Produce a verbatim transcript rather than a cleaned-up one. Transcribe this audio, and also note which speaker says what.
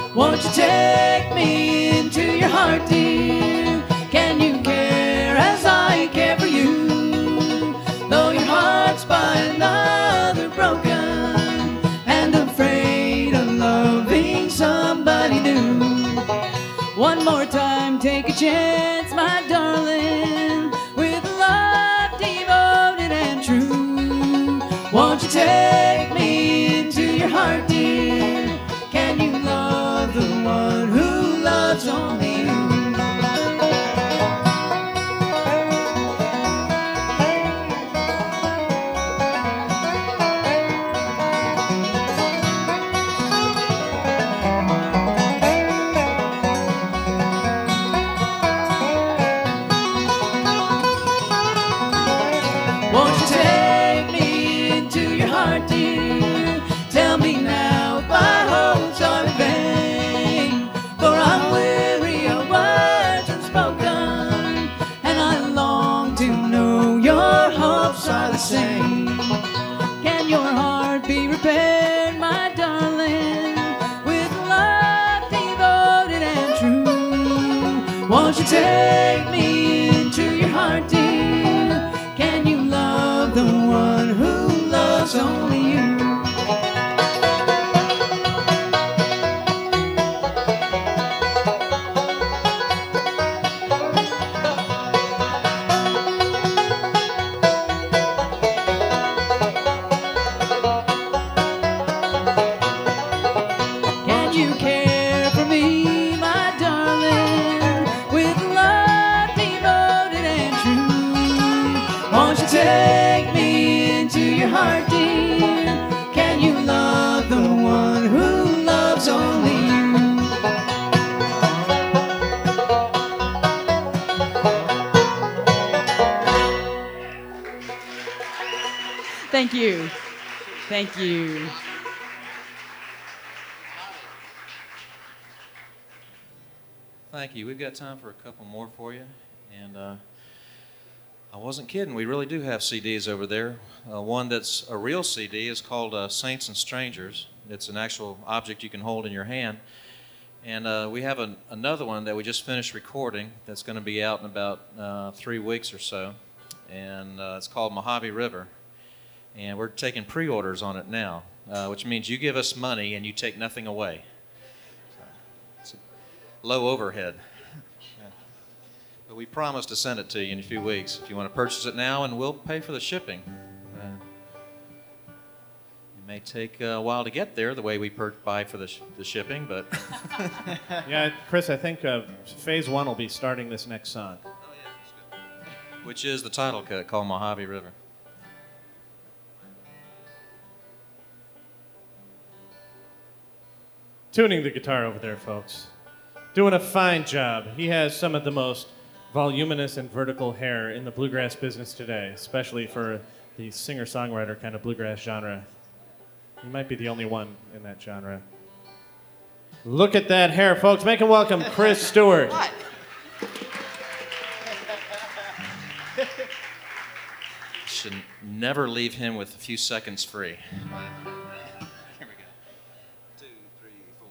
Speaker 1: Won't you take me into your heart, dear? Can you care as I care for you? Though your heart's by another broken and afraid of loving somebody new. One more time, take a chance, my darling, with love devoted and true. Won't you take me into your heart, dear? Can you love the one who loves only you? Won't you take me into your heart, dear? Tell me now if my hopes are in vain, for I'm weary of words unspoken, and I long to know your hopes are the same. Can your heart be repaired, my darling, with love devoted and true? Won't you take me into your heart, dear? Can you love the one who loves only you? Can you care for me, my darling, with love devoted and true? Won't you take me into your heart, dear? Can you love the one who loves only you? Thank you. Thank you.
Speaker 2: Thank you. We've got time for a couple more for you. And uh, I wasn't kidding. We really do have C Ds over there. Uh, one that's a real C D is called uh, Saints and Strangers. It's an actual object you can hold in your hand. And uh, we have an, another one that we just finished recording that's going to be out in about uh, three weeks or so. And uh, it's called Mojave River. And we're taking pre-orders on it now, uh, which means you give us money and you take nothing away. So it's a low overhead. Yeah. But we promise to send it to you in a few weeks if you want to purchase it now, and we'll pay for the shipping. Uh, it may take a while to get there the way we per- buy for the, sh- the shipping, but...
Speaker 3: Yeah, Chris, I think uh, phase one will be starting this next song.
Speaker 2: Oh, yeah, that's good. Which is the title cut called Mojave River.
Speaker 3: Tuning the guitar over there, folks. Doing a fine job. He has some of the most voluminous and vertical hair in the bluegrass business today, especially for the singer-songwriter kind of bluegrass genre. He might be the only one in that genre. Look at that hair, folks. Make him welcome Chris Stewart.
Speaker 4: What?
Speaker 2: Should never leave him with a few seconds free.